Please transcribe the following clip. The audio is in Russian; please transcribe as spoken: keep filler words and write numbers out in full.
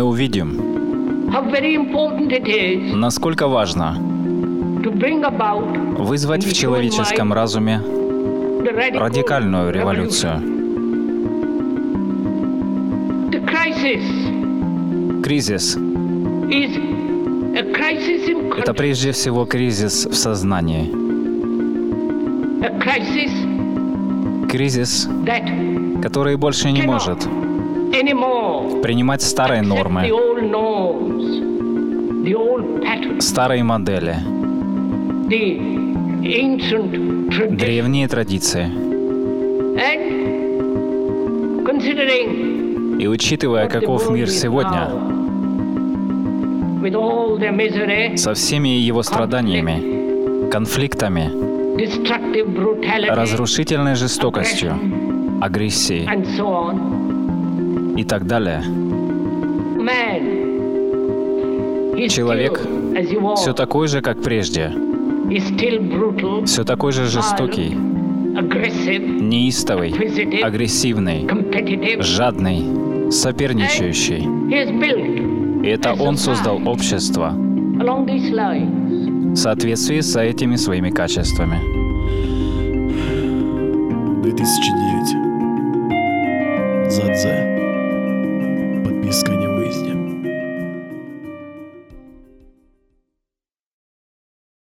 увидим, насколько важно вызвать в человеческом разуме радикальную революцию. Кризис — это прежде всего кризис в сознании. Кризис, который больше не может принимать старые нормы, старые модели, древние традиции. И учитывая, каков мир сегодня, со всеми его страданиями, конфликтами, разрушительной жестокостью, агрессией и так далее, человек все такой же, как прежде, все такой же жестокий, неистовый, агрессивный, жадный, соперничающий. И это он создал общество в соответствии с этими своими качествами. две тысячи